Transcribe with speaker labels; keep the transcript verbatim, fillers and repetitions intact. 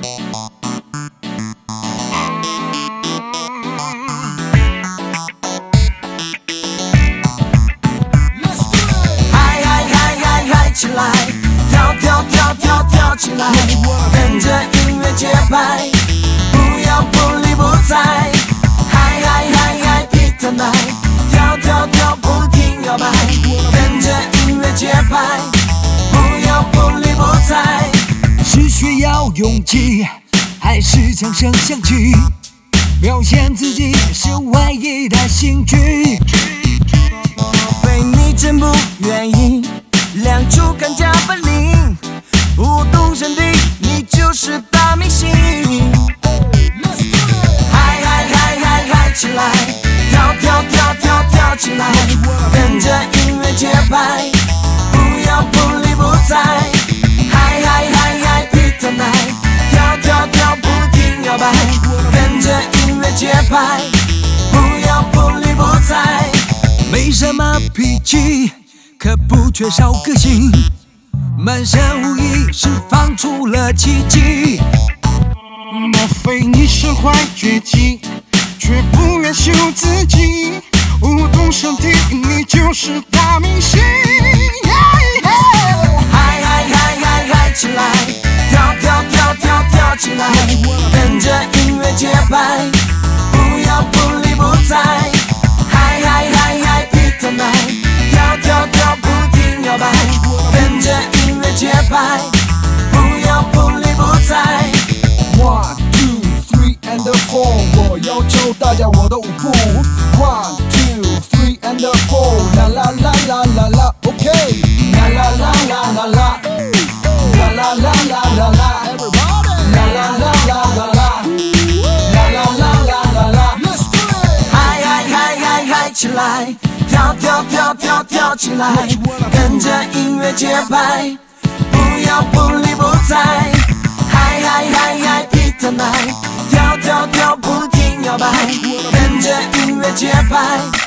Speaker 1: 嗨嗨嗨嗨嗨起来，跳跳跳跳跳起来，跟着音乐节拍，不要不理不睬。嗨嗨嗨嗨 Peter Knight， 跳跳跳不停摇摆，跟着音乐节拍，不要不理不睬。
Speaker 2: 是需要勇气，还是枪声响起？表现自己是唯一的兴趣。
Speaker 1: 非你真不愿意，亮出看家本领，舞动身体，你就是大明星。嗨嗨嗨嗨嗨起来，跳跳跳跳跳起来，跟着音乐节拍，不要不理不睬。嗨嗨嗨嗨 Peter Knight， 跳跳跳不停摇摆，跟着音乐节拍，不要不理不睬。
Speaker 2: 没什么脾气，可不缺少个性，满身无意释放出了奇迹。
Speaker 3: 莫非你身怀绝技，却不愿秀自己？舞动身体，你就是大明星。
Speaker 1: 嗨嗨嗨嗨嗨起来，跳跳跳跳跳起来，跟着音乐节拍，不要不理不睬。嗨嗨嗨嗨 Peter Knight， 跳跳跳不停摇摆，跟着音乐节拍，不要不理不睬。
Speaker 3: One two three and four， 我要求大家我的舞步。One two three and four， 啦啦啦啦啦啦 ，OK， 啦啦啦啦啦啦，啦啦啦啦啦啦 ，Everybody， 啦啦啦啦啦啦，啦啦啦啦啦啦 ，Let's do it！
Speaker 1: 嗨嗨嗨嗨嗨起来，跳跳跳跳跳起来，跟着音乐节拍，不要不理不睬。嗨嗨嗨嗨 Peter Knight， 跳跳跳不停摇摆，跟着音乐节拍。